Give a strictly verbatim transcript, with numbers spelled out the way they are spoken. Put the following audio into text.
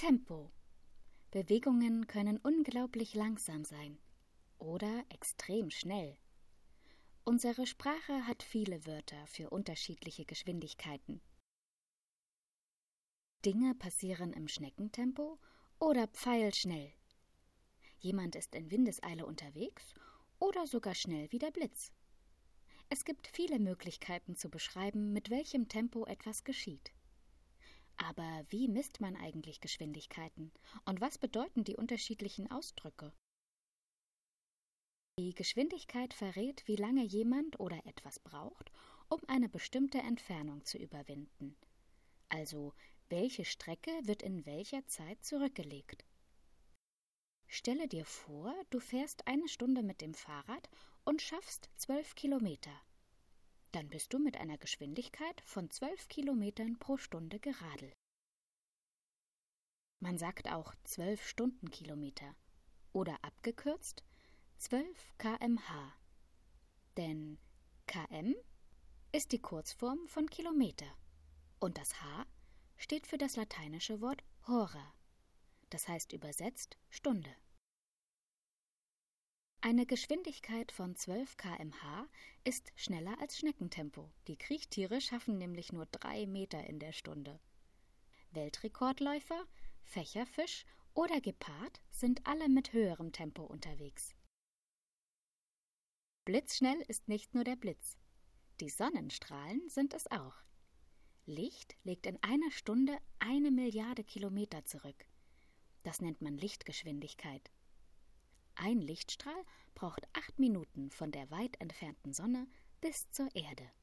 Tempo. Bewegungen können unglaublich langsam sein oder extrem schnell. Unsere Sprache hat viele Wörter für unterschiedliche Geschwindigkeiten. Dinge passieren im Schneckentempo oder pfeilschnell. Jemand ist in Windeseile unterwegs oder sogar schnell wie der Blitz. Es gibt viele Möglichkeiten zu beschreiben, mit welchem Tempo etwas geschieht. Aber wie misst man eigentlich Geschwindigkeiten und was bedeuten die unterschiedlichen Ausdrücke? Die Geschwindigkeit verrät, wie lange jemand oder etwas braucht, um eine bestimmte Entfernung zu überwinden. Also, welche Strecke wird in welcher Zeit zurückgelegt? Stelle dir vor, du fährst eine Stunde mit dem Fahrrad und schaffst zwölf Kilometer. Dann bist du mit einer Geschwindigkeit von zwölf Kilometern pro Stunde geradelt. Man sagt auch zwölf Stundenkilometer oder abgekürzt zwölf Kilometer pro Stunde. Denn km ist die Kurzform von Kilometer und das H steht für das lateinische Wort hora, das heißt übersetzt Stunde. Eine Geschwindigkeit von zwölf Kilometer pro Stunde ist schneller als Schneckentempo. Die Kriechtiere schaffen nämlich nur drei Meter in der Stunde. Weltrekordläufer, Fächerfisch oder Gepard sind alle mit höherem Tempo unterwegs. Blitzschnell ist nicht nur der Blitz. Die Sonnenstrahlen sind es auch. Licht legt in einer Stunde eine Milliarde Kilometer zurück. Das nennt man Lichtgeschwindigkeit. Ein Lichtstrahl braucht acht Minuten von der weit entfernten Sonne bis zur Erde.